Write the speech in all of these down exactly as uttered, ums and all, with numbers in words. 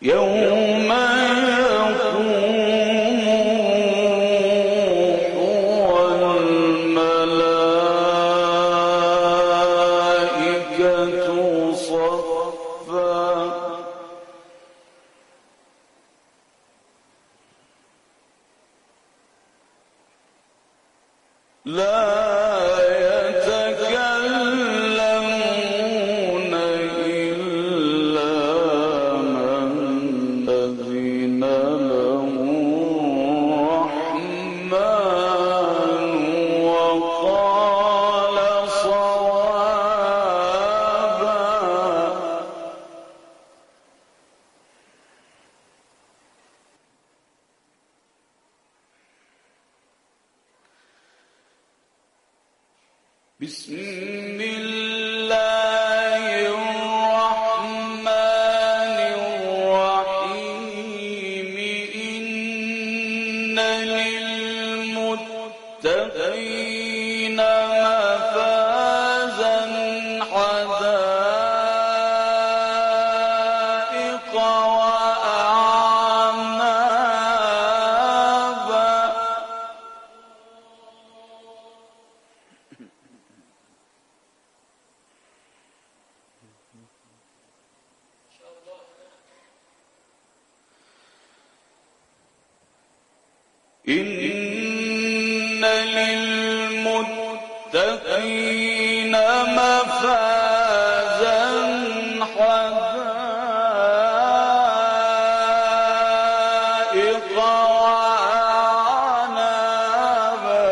يوم يقوم والملائكة صفا لا يتكلمون إلا من أذن له الرحمن وقال صوابا. بسم الله الرحمن الرحيم إن للمتقين مفازا حدائق وأعنابا. إن للمتقين مفازا حدائق وأعنابا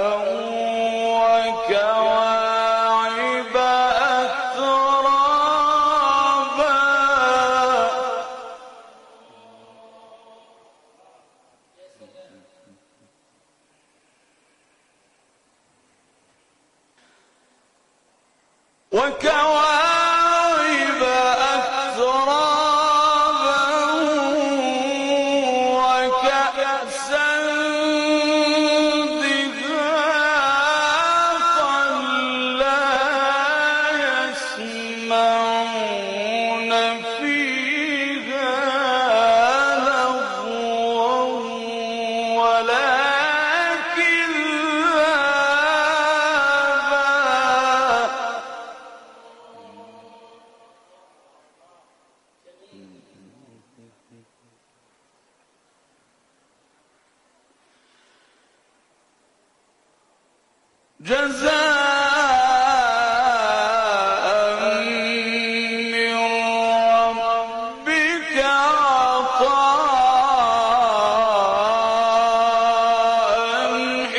وكواعب أترابا. وكواعب أترابا وكأسا دهاقا لا يسمعون فيها لغوا ولا جزاء من ربك عطاء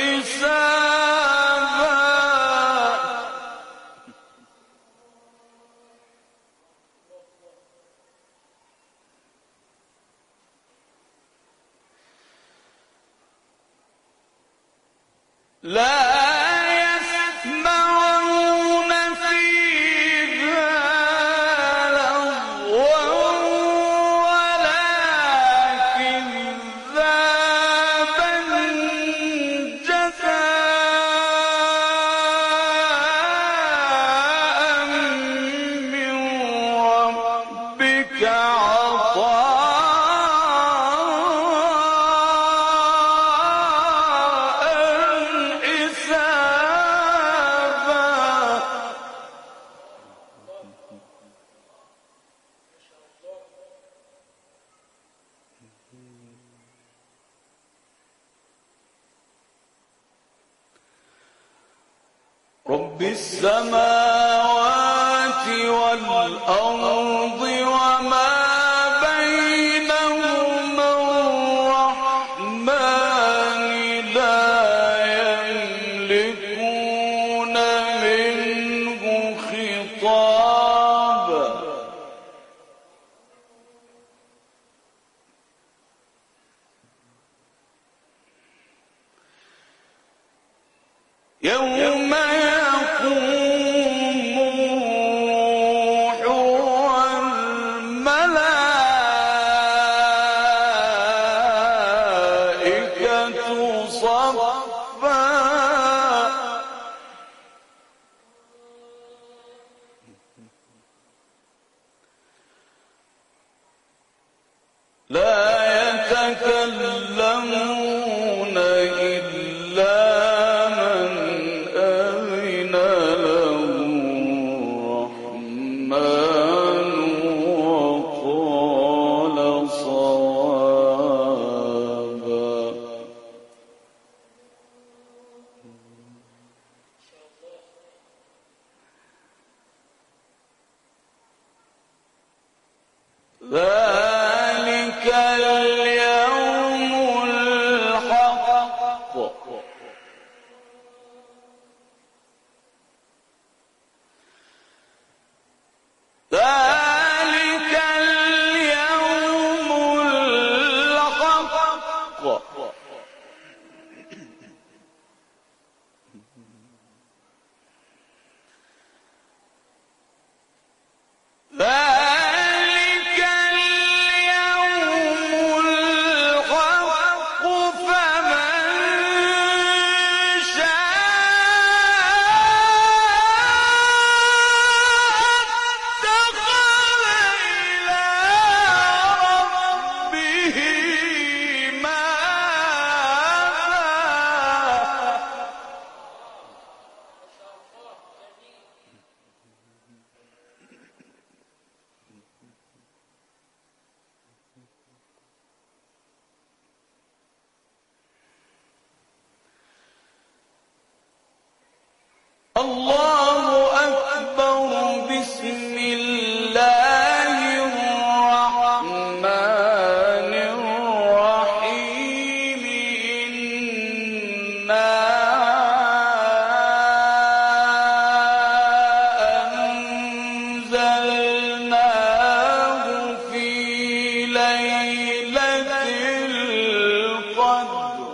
حسابا. لا يسمعون فيها لغوا ولا كذابا جزاء من ربك عطاء حسابا. رب السماوات والأرض وما بينهما الرحمن لا يملكون منه خطابا. يوم يقوم الروح والملائكة صفا ذلك اليوم الحق ذلك اليوم الحق ذلك اليوم الحق فمن شاء اتخذ إلى ربه مآبا الله أكبر بسم الله الرحمن الرحيم إنا أنزلناه في ليلة القدر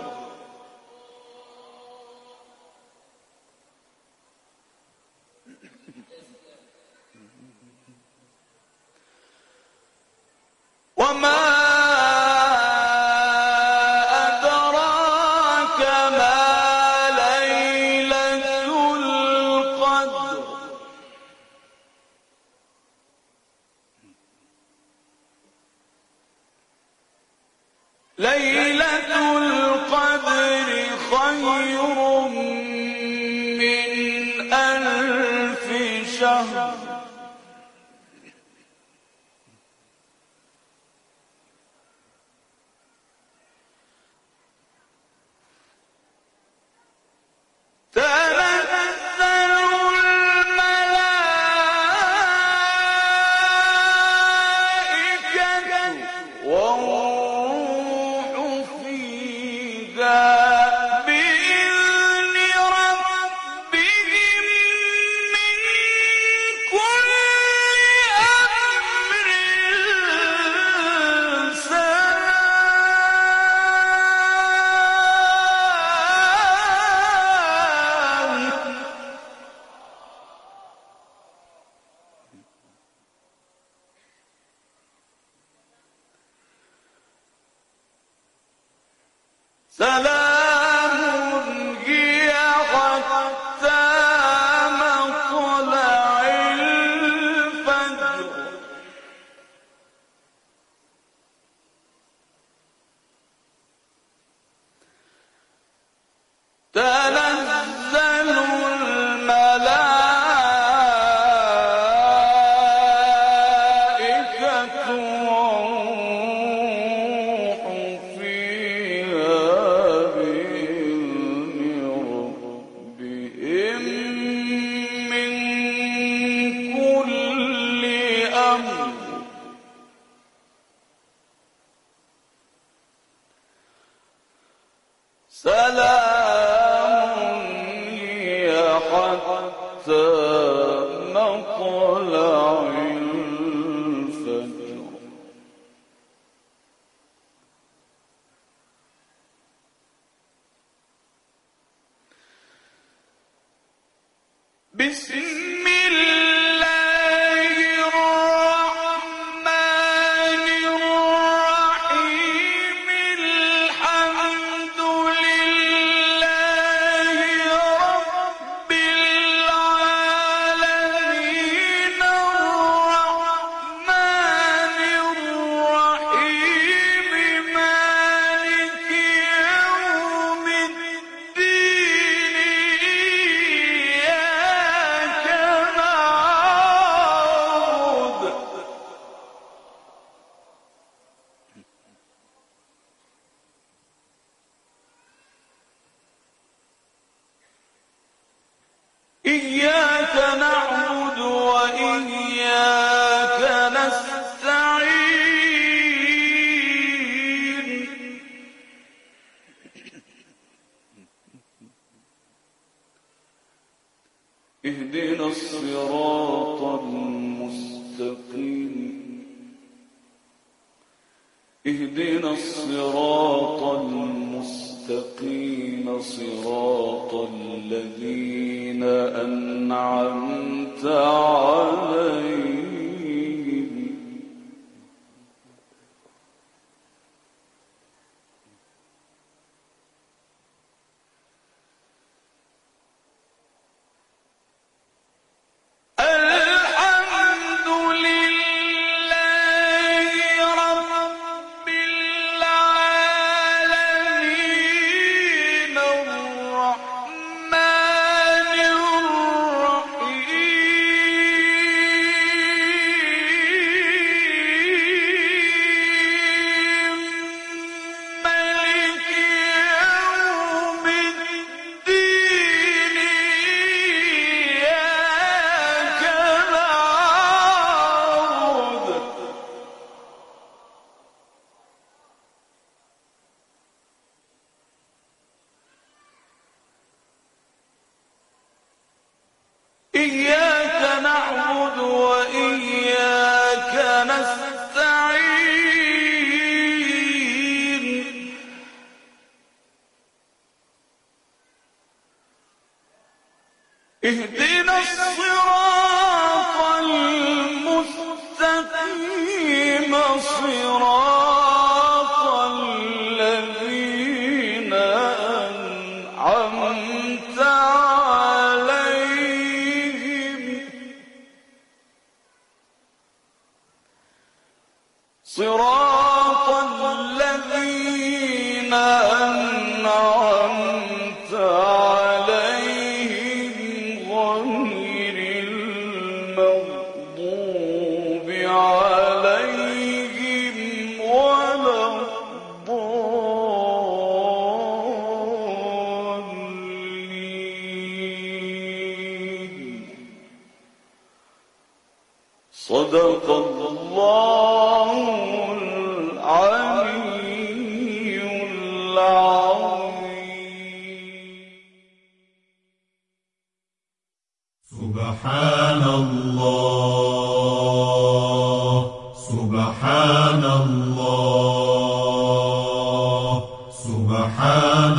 وما أدراك ما ليلة القدر ليلة القدر خير من ألف شهر تنزل الملائكة والروح فيها بإذن ربهم من كل أمر سلام سلام هي حتى مطلع الفجر تنزل الملائكة والروح فيها بإذن ربهم من كل أمر سلام هي حتى مطلع الفجر بسم الله الرحمن الرحيم الحمد لله رب العالمين الرحمن الرحيم مالك يوم الدين إياك نعبد إياك نعبد وإياك نستعين اهدنا الصراط المستقيم اهدنا الصراط المستقيم صراط الذين أنعمت عليهم إياك نعبد وإياك نستعين اهدنا الصراط المستقيم صراط الذين أنعمت صراط الذين أنعمت عليهم غير المغضوب عليهم ولا الضالين صدق الله العلي العظيم. سبحان الله سبحان الله سبحان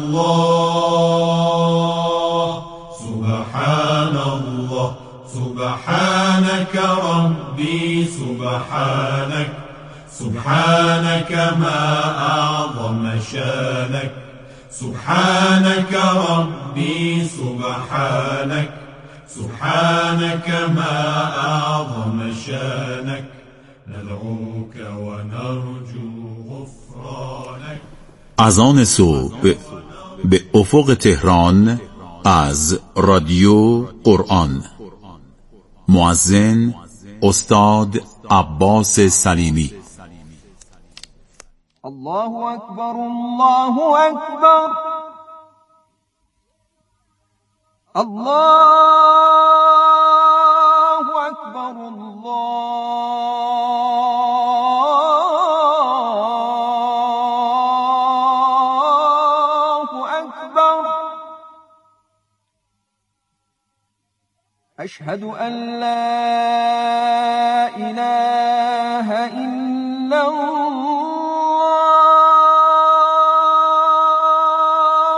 الله سبحان الله سبحانك ربي سبحانك سبحانك ما أعظم شانك سبحانك ربي سبحانك سبحانك ما أعظم شانك ندعوك ونرجو غفرانك. اذان صبح به افق تهران از رادیو قرآن. مؤذن استاد عباس سلیمی. الله أكبر الله أكبر الله أكبر الله أكبر. أشهد أن لا إله إلا الله.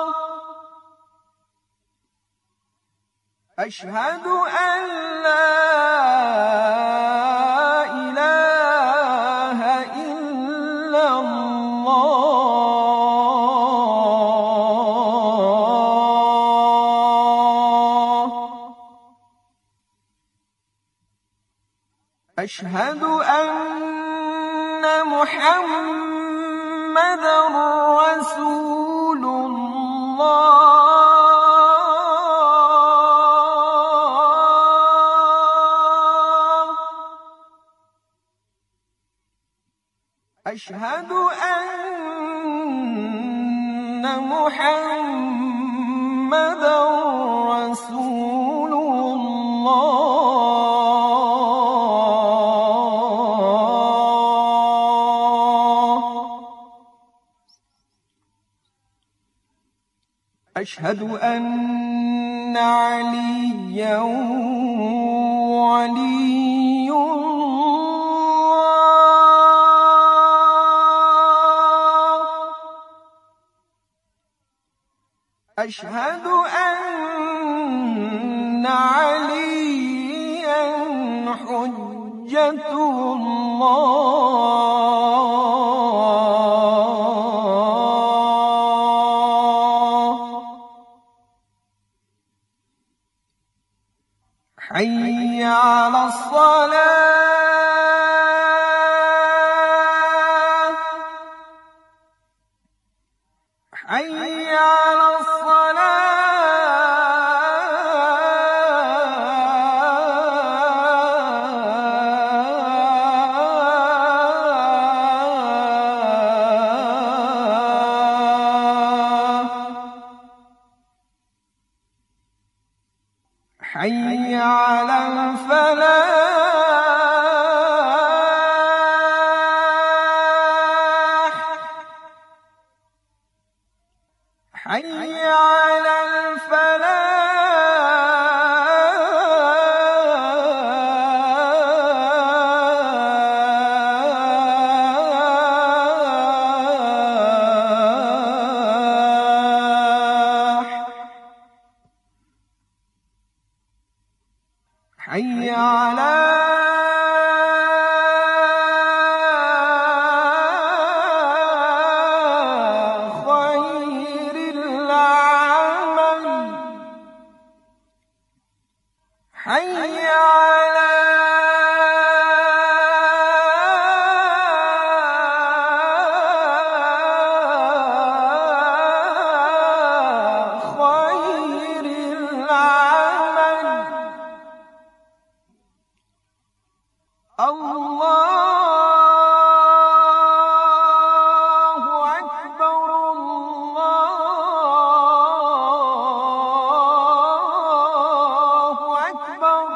أشهد أن لا إله إلا الله. أشهد أن محمدًا رسول الله. أشهد أن محمدًا رسول الله. أشهد أن عليا ولي الله أشهد أن عليا حجة الله حي على الصلاة حي على حي على الفلاح حي على الفلاح حي على خير العمل حي على خير العمل الله أكبر الله أكبر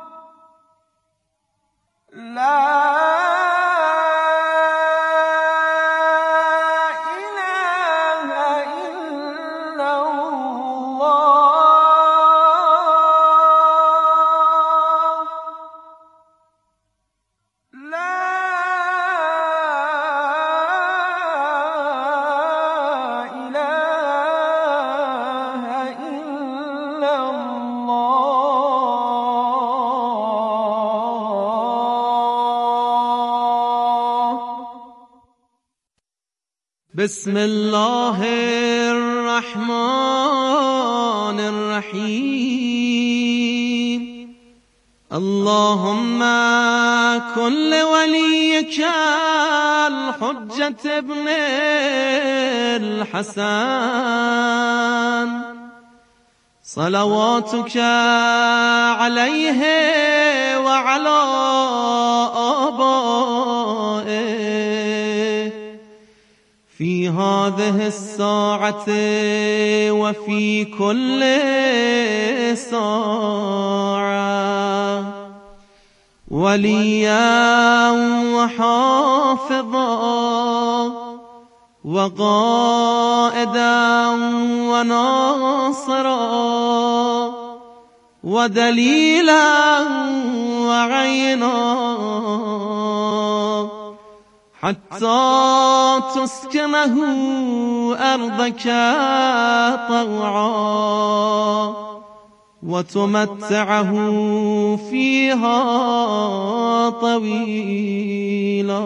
لا إله إلا الله لا إله إلا الله بسم الله الرحمن الرحيم اللهم كن لوليك الحجة ابن الحسن صلواتك عليه وعلى آبائه في هذه الساعة وفي كل ساعة وليا وحافظا وقائدا وناصرا ودليلا وعينا حتى تسكنه أرضك طوعا وتمتعه فيها طويلا.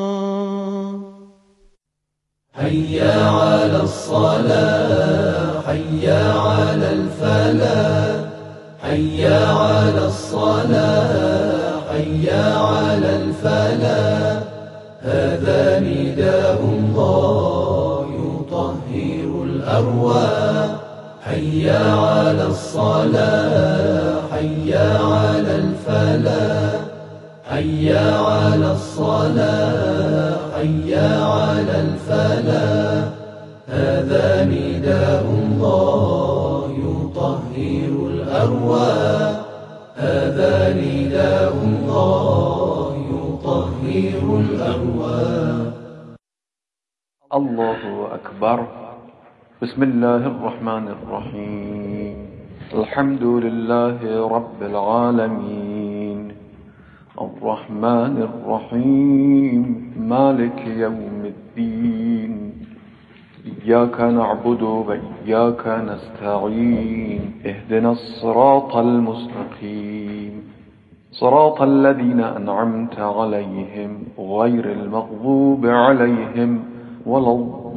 حيا على الصلاة حيا على الفلاح حيا على الصلاة حيا على الفلاح هذا نداء الله يطهر الأرواح حيا على الصلاة حيا على الفلاح حيا على الصلاة حيا على الفلاح هذا نداء الله يطهر الأرواح هذا نداء الله يطهر الأرواح. الله أكبر. بسم الله الرحمن الرحيم. الحمد لله رب العالمين الرحمن الرحيم مالك يوم الدين إياك نعبد وإياك نستعين اهدنا الصراط المستقيم صراط الذين أنعمت عليهم غير المغضوب عليهم ولا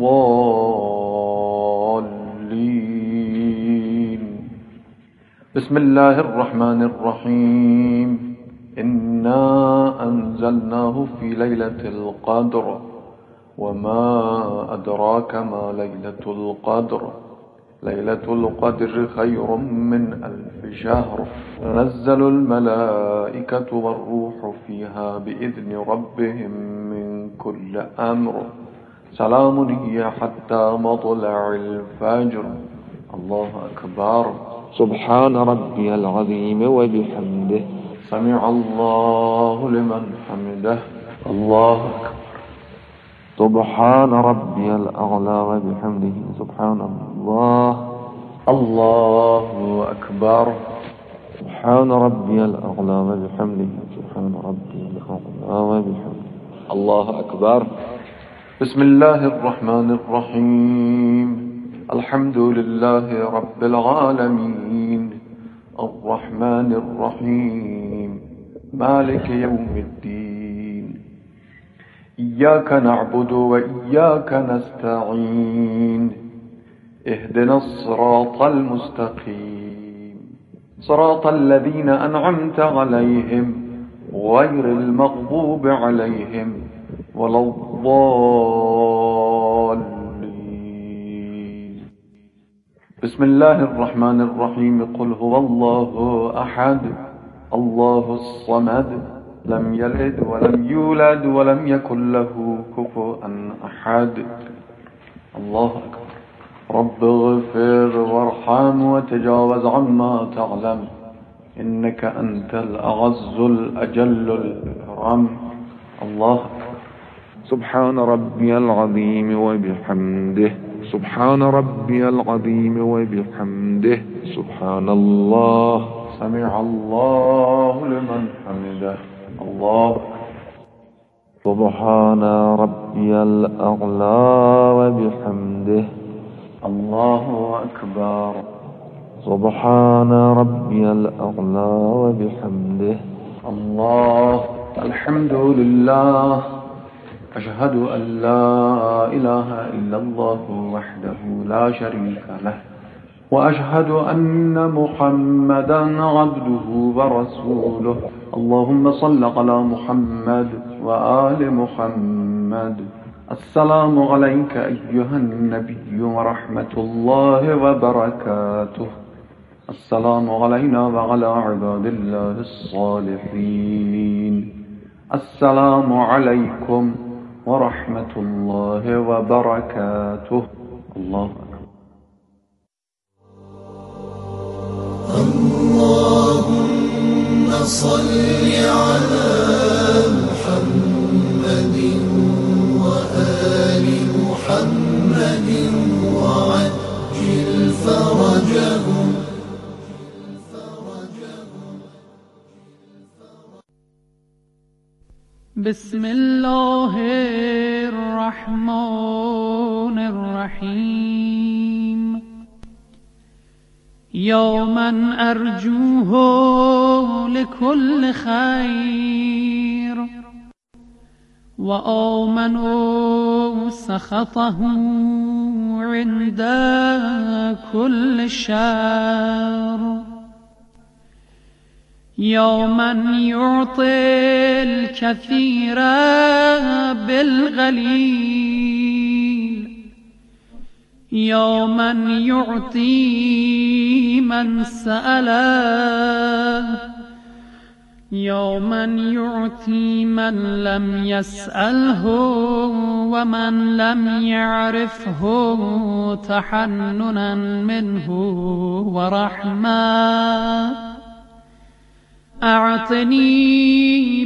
الضالين. بسم الله الرحمن الرحيم إنا أنزلناه في ليلة القدر وما أدراك ما ليلة القدر ليلة القدر خير من ألف شهر تنزل الملائكة والروح فيها بإذن ربهم من كل أمر سلام هي حتى مطلع الفجر. الله أكبر. سبحان ربي العظيم وبحمده سمع الله لمن حمده. الله أكبر. سبحان ربي الأعلى وبحمده سبحان الله. الله أكبر. سبحان ربي الأعلى وبحمده سبحان ربي الأعلى وبحمده. الله أكبر. بسم الله الرحمن الرحيم الحمد لله رب العالمين الرحمن الرحيم مالك يوم الدين إياك نعبد وإياك نستعين اهدنا الصراط المستقيم صراط الذين أنعمت عليهم غير المغضوب عليهم ولا الضالين. بسم الله الرحمن الرحيم قل هو الله أحد الله الصمد لم يلد ولم يولد ولم يكن له كفوا أحد. الله أكبر. رب اغفر وارحم وتجاوز عما تعلم إنك أنت الأعز الأجل الأكرم. الله أكبر. سبحان ربي العظيم وبحمده سبحان ربي العظيم وبحمده سبحان الله. سمع الله لمن حمده. الله. سبحان ربي الأعلى وبحمده. الله أكبر. سبحان ربي الأعلى وبحمده. الله. الحمد لله. أشهد أن لا إله إلا الله وحده لا شريك له وأشهد أن محمدا عبده ورسوله. اللهم صل على محمد وآل محمد. السلام عليك أيها النبي ورحمة الله وبركاته. السلام علينا وعلى عباد الله الصالحين. السلام عليكم ورحمة الله وبركاته. الله أكبر. اللهم صل على محمد وآل محمد وعجل فرجهم. بسم الله الرحمن الرحيم يوما أرجوه لكل خير وآمن سخطه عند كل شر يوما يعطي الكثير بالغليل يوما يعطي من سأله يوما يعطي من لم يسأله ومن لم يعرفه تحننا منه ورحمة أعطني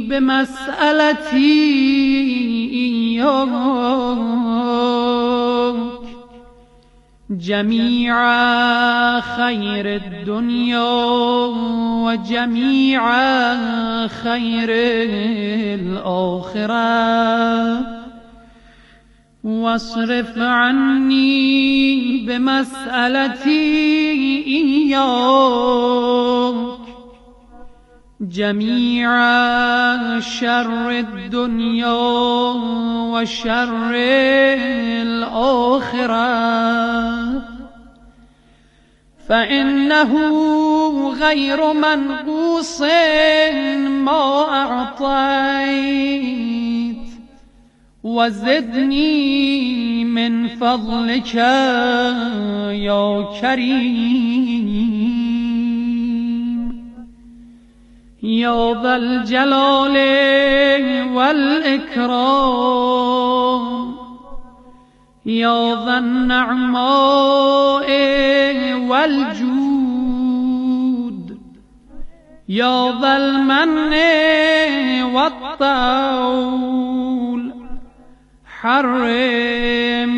بمسألتي إياك جميع خير الدنيا وجميع خير الآخرة واصرف عني بمسألتي إياك جميع شر الدنيا وشر الآخرة فإنه غير منقوص ما أعطيت وزدني من فضلك يا كريم يا ذا الجلال والإكرام يا ذا النعماء والجود يا ذا المن والطول حرم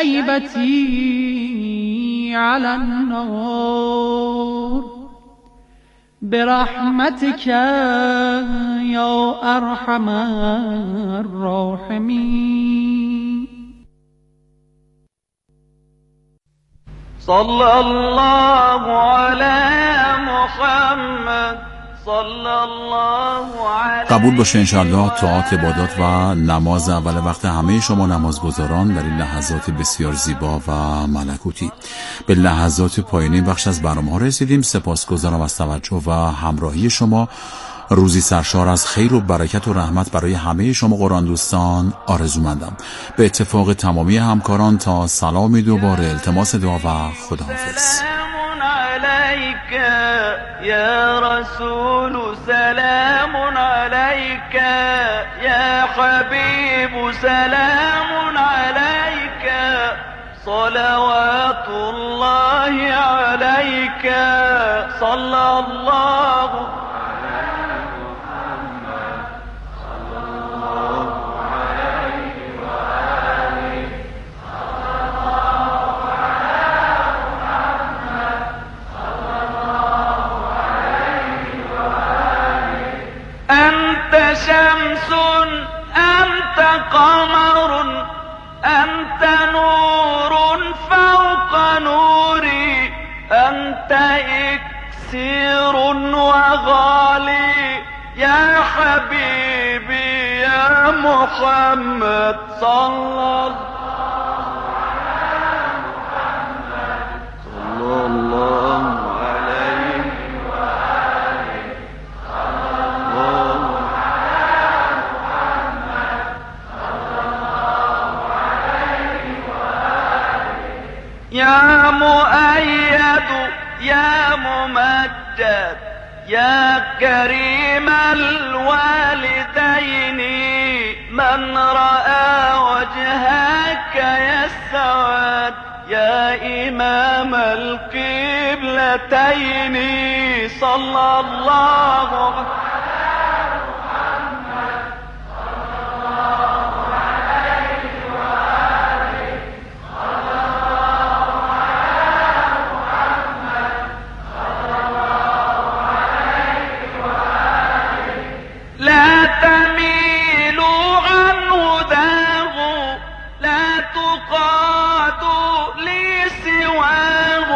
شيبتي على النار برحمتك يا أرحم الراحمين. صلى الله على محمد صلى الله عليه. قبول باشه انشاءالله طاعات، عبادات و نماز اول وقت همه شما نمازگزاران در این لحظات بسیار زیبا و ملکوتی. به لحظات پایانی بخش از برنامه ها رسیدیم. سپاسگزارم از توجه و همراهی شما. روزی سرشار از خیر و برکت و رحمت برای همه شما قرآن دوستان آرزومندم. به اتفاق تمامی همکاران تا سلامی دوباره، التماس دعا و خداحافظ. سلام علیک یا رسول، سلام علیک یا حبیب، سلام علیک صلوات الله علیک صلی الله أنت شمس أنت قمر أنت نور فوق نوري أنت إكسير وغالي يا حبيبي يا محمد صلى الله صلى الله يا مؤيد يا ممجد يا كريم الوالدين من رأى وجهك يسعد يا إمام القبلتين صلى الله عليه لا تميلوا عن هداه لا تقادوا لي سواه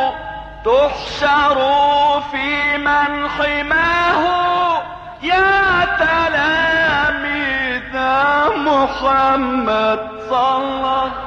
تحشروا في من حماه يا تلاميذ محمد صلى الله